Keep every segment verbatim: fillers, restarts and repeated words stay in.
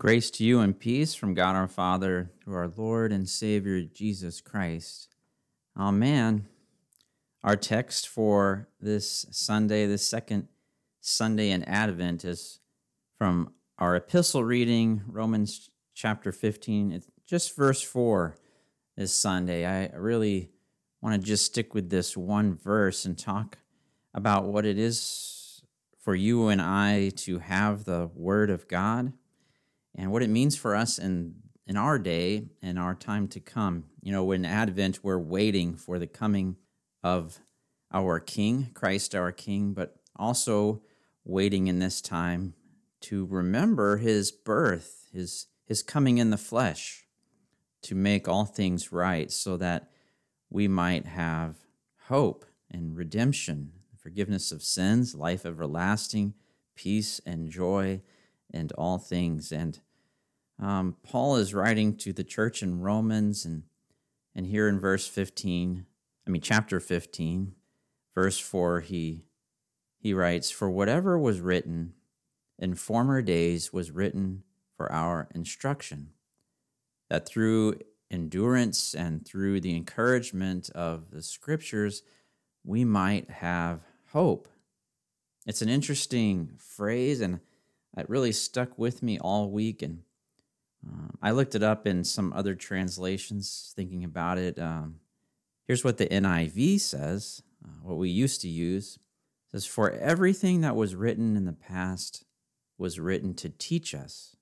Grace to you and peace from God our Father through our Lord and Savior Jesus Christ. Amen. Our text for this Sunday, this second Sunday in Advent, is from our epistle reading, Romans chapter fifteen. It's just verse four this Sunday. I really want to just stick with this one verse and talk about what it is for you and I to have the Word of God, and what it means for us in, in our day and our time to come. You know, in Advent, we're waiting for the coming of our King, Christ our King, but also waiting in this time to remember his birth, his, his coming in the flesh, to make all things right so that we might have hope and redemption, forgiveness of sins, life everlasting, peace and joy, and all things. And um, Paul is writing to the church in Romans, and and here in verse fifteen, I mean chapter fifteen, verse four, he he writes, "For whatever was written in former days was written for our instruction, that through endurance and through the encouragement of the Scriptures we might have hope." It's an interesting phrase, and it really stuck with me all week, and um, I looked it up in some other translations thinking about it. Um, here's what the N I V says, uh, what we used to use. It says, "For everything that was written in the past was written to teach us,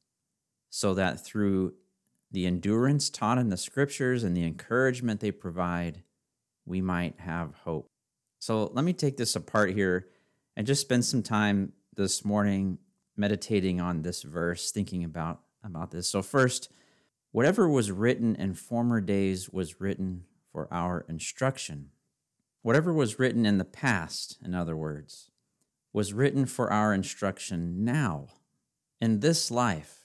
so that through the endurance taught in the Scriptures and the encouragement they provide, we might have hope." So let me take this apart here and just spend some time this morning meditating on this verse, thinking about, about this. So first, whatever was written in former days was written for our instruction. Whatever was written in the past, in other words, was written for our instruction now, in this life.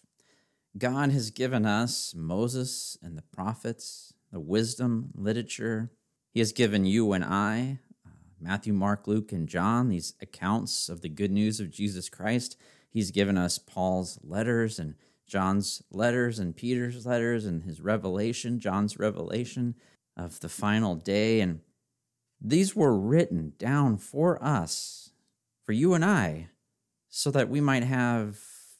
God has given us Moses and the prophets, the wisdom, literature. He has given you and I, Matthew, Mark, Luke, and John, these accounts of the good news of Jesus Christ. He's given us Paul's letters and John's letters and Peter's letters and his revelation, John's revelation of the final day. And these were written down for us, for you and I, so that we might have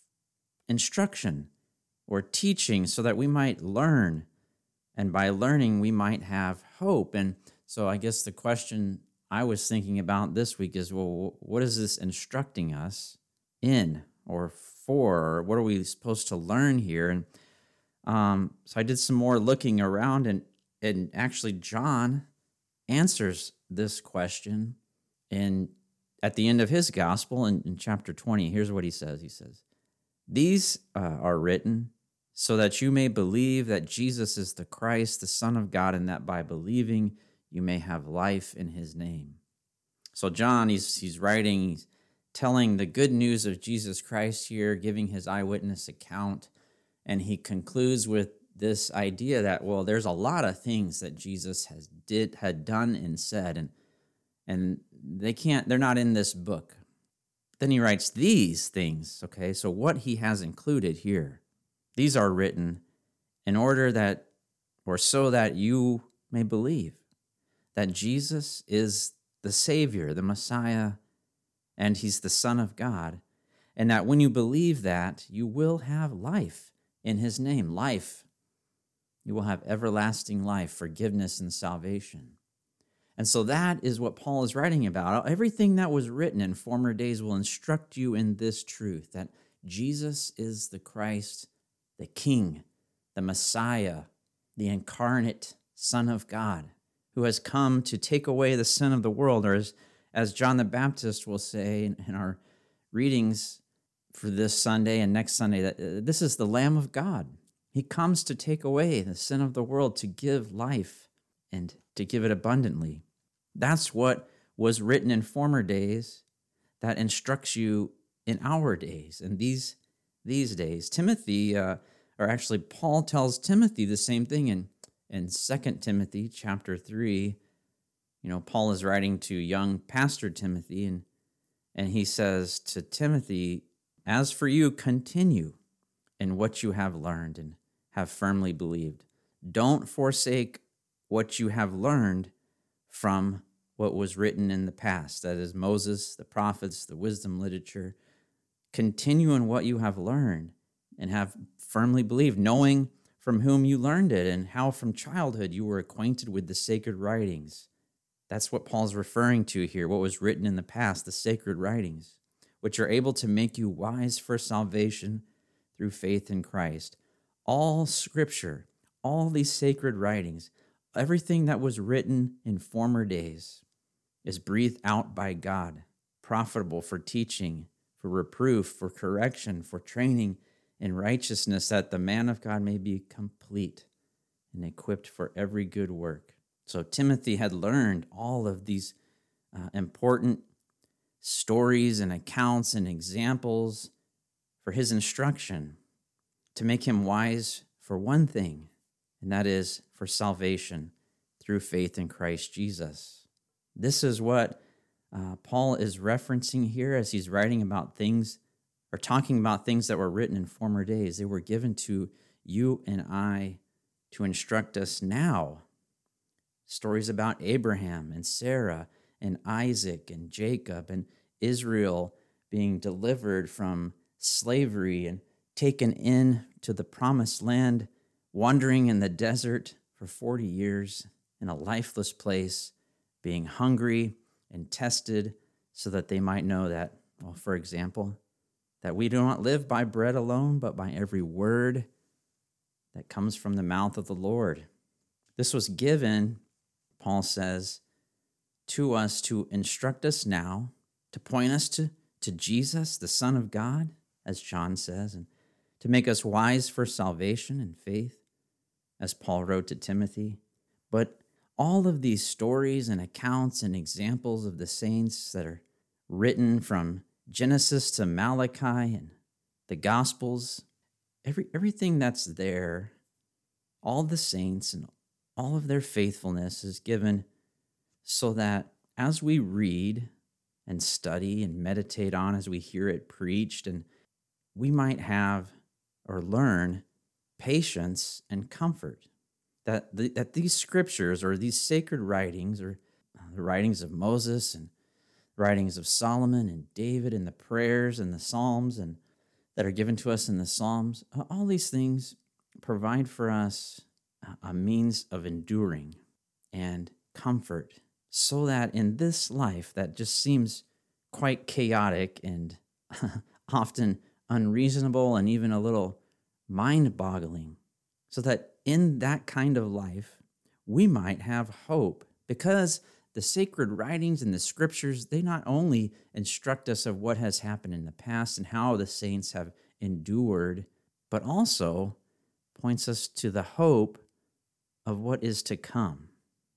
instruction or teaching, so that we might learn. And by learning, we might have hope. And so I guess the question I was thinking about this week is, well, what is this instructing us in or for? Or what are we supposed to learn here? And um, so I did some more looking around, and, and actually John answers this question in at the end of his gospel in, in chapter twenty. Here's what he says. He says, "These uh, are written so that you may believe that Jesus is the Christ, the Son of God, and that by believing you may have life in his name." So John, he's he's writing, he's telling the good news of Jesus Christ here, giving his eyewitness account, and he concludes with this idea that, well, there's a lot of things that Jesus has did had done and said, and and they can't, they're not in this book. Then he writes these things, okay? So what he has included here, these are written in order that, or so that you may believe that Jesus is the Savior, the Messiah, and he's the Son of God, and that when you believe that, you will have life in his name, life. You will have everlasting life, forgiveness, and salvation. And so that is what Paul is writing about. Everything that was written in former days will instruct you in this truth, that Jesus is the Christ, the King, the Messiah, the incarnate Son of God, who has come to take away the sin of the world, or as, as John the Baptist will say in, in our readings for this Sunday and next Sunday, that uh, this is the Lamb of God. He comes to take away the sin of the world, to give life and to give it abundantly. That's what was written in former days that instructs you in our days and these, these days. Timothy, uh, or actually Paul tells Timothy the same thing in In Second Timothy chapter three. You know, Paul is writing to young pastor Timothy, and, and he says to Timothy, "As for you, continue in what you have learned and have firmly believed. Don't forsake what you have learned from what was written in the past. That is Moses, the prophets, the wisdom literature. Continue in what you have learned and have firmly believed, knowing from whom you learned it and how from childhood you were acquainted with the sacred writings. That's what Paul's referring to here, what was written in the past, the sacred writings, which are able to make you wise for salvation through faith in Christ. All Scripture, all these sacred writings, everything that was written in former days is breathed out by God, profitable for teaching, for reproof, for correction, for training in righteousness, that the man of God may be complete and equipped for every good work. So Timothy had learned all of these uh, important stories and accounts and examples for his instruction to make him wise for one thing, and that is for salvation through faith in Christ Jesus. This is what uh, Paul is referencing here as he's writing about things or talking about things that were written in former days. They were given to you and I to instruct us now. Stories about Abraham and Sarah and Isaac and Jacob and Israel being delivered from slavery and taken in to the promised land, wandering in the desert for forty years in a lifeless place, being hungry and tested so that they might know that, well, for example, that we do not live by bread alone, but by every word that comes from the mouth of the Lord. This was given, Paul says, to us to instruct us now, to point us to, to Jesus, the Son of God, as John says, and to make us wise for salvation and faith, as Paul wrote to Timothy. But all of these stories and accounts and examples of the saints that are written from Genesis to Malachi and the Gospels, every everything that's there, all the saints and all of their faithfulness is given so that as we read and study and meditate on, as we hear it preached, and we might have or learn patience and comfort. That, the, that these scriptures or these sacred writings, or the writings of Moses and writings of Solomon and David and the prayers and the Psalms and that are given to us in the Psalms, all these things provide for us a means of enduring and comfort, so that in this life that just seems quite chaotic and often unreasonable and even a little mind-boggling, so that in that kind of life, we might have hope, because the sacred writings and the scriptures, they not only instruct us of what has happened in the past and how the saints have endured, but also points us to the hope of what is to come.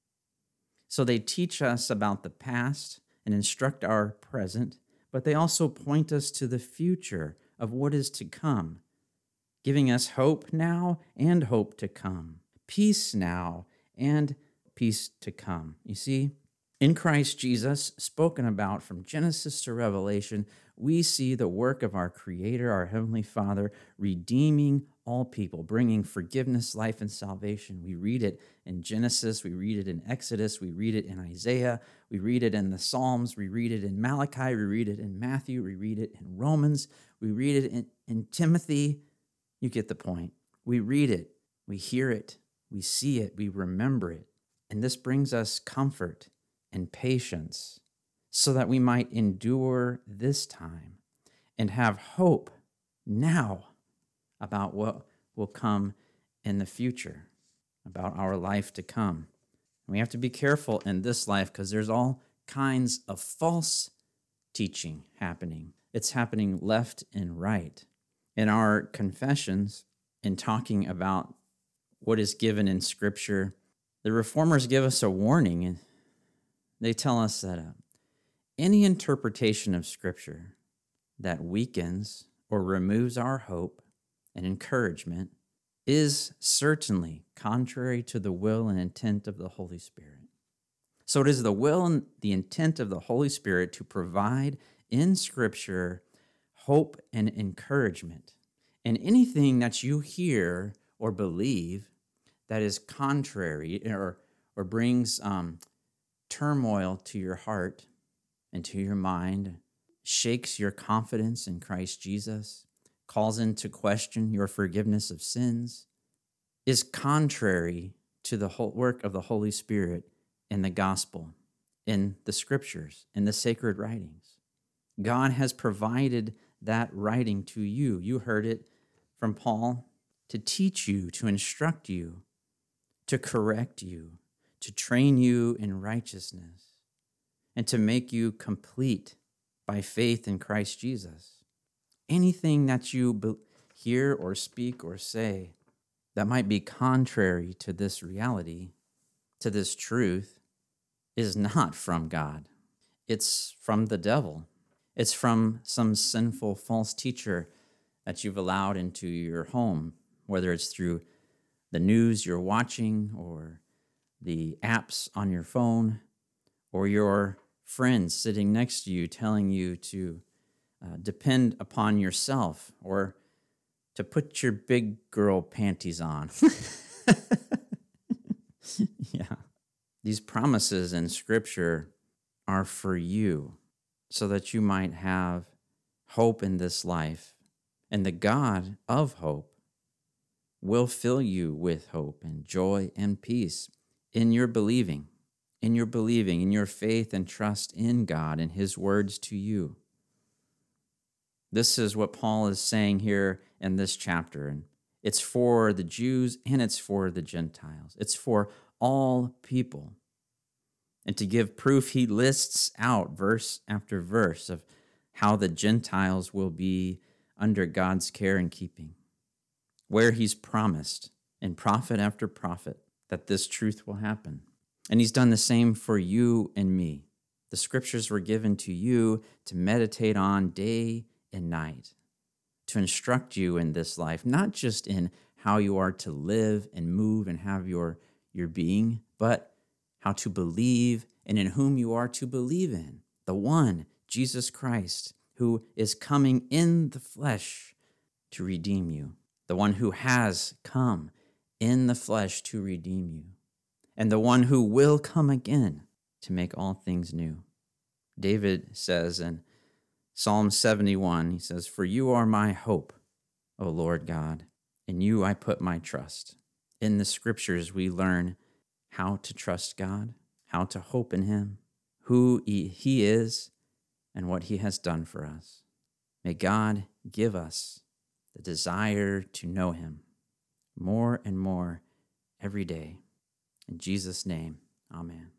So they teach us about the past and instruct our present, but they also point us to the future of what is to come, giving us hope now and hope to come, peace now and peace to come. You see, in Christ Jesus, spoken about from Genesis to Revelation, we see the work of our Creator, our Heavenly Father, redeeming all people, bringing forgiveness, life, and salvation. We read it in Genesis, we read it in Exodus, we read it in Isaiah, we read it in the Psalms, we read it in Malachi, we read it in Matthew, we read it in Romans, we read it in, in Timothy. You get the point. We read it, we hear it, we see it, we remember it. And this brings us comfort and patience so that we might endure this time and have hope now about what will come in the future, about our life to come. And we have to be careful in this life because there's all kinds of false teaching happening. It's happening left and right. In our confessions, in talking about what is given in Scripture, the Reformers give us a warning, and they tell us that uh, any interpretation of Scripture that weakens or removes our hope and encouragement is certainly contrary to the will and intent of the Holy Spirit. So it is the will and the intent of the Holy Spirit to provide in Scripture hope and encouragement. And anything that you hear or believe that is contrary or, or brings um, turmoil to your heart and to your mind, shakes your confidence in Christ Jesus, calls into question your forgiveness of sins, is contrary to the whole work of the Holy Spirit in the gospel, in the scriptures, in the sacred writings. God has provided that writing to you. You heard it from Paul, to teach you, to instruct you, to correct you, to train you in righteousness, and to make you complete by faith in Christ Jesus. Anything that you be- hear or speak or say that might be contrary to this reality, to this truth, is not from God. It's from the devil. It's from some sinful false teacher that you've allowed into your home, whether it's through the news you're watching or the apps on your phone or your friends sitting next to you telling you to uh, depend upon yourself or to put your big girl panties on. Yeah. These promises in Scripture are for you so that you might have hope in this life. And the God of hope will fill you with hope and joy and peace in your believing, in your believing, in your faith and trust in God and His words to you. This is what Paul is saying here in this chapter. And it's for the Jews and it's for the Gentiles. It's for all people. And to give proof, he lists out verse after verse of how the Gentiles will be under God's care and keeping, where he's promised in prophet after prophet that this truth will happen. And he's done the same for you and me. The scriptures were given to you to meditate on day and night, to instruct you in this life, not just in how you are to live and move and have your, your being, but how to believe and in whom you are to believe in, the one, Jesus Christ, who is coming in the flesh to redeem you, the one who has come in the flesh to redeem you, and the one who will come again to make all things new. David says in Psalm seventy-one, he says, "For you are my hope, O Lord God, in you I put my trust." In the scriptures, we learn how to trust God, how to hope in him, who he is, and what he has done for us. May God give us the desire to know him more and more every day. In Jesus' name, amen.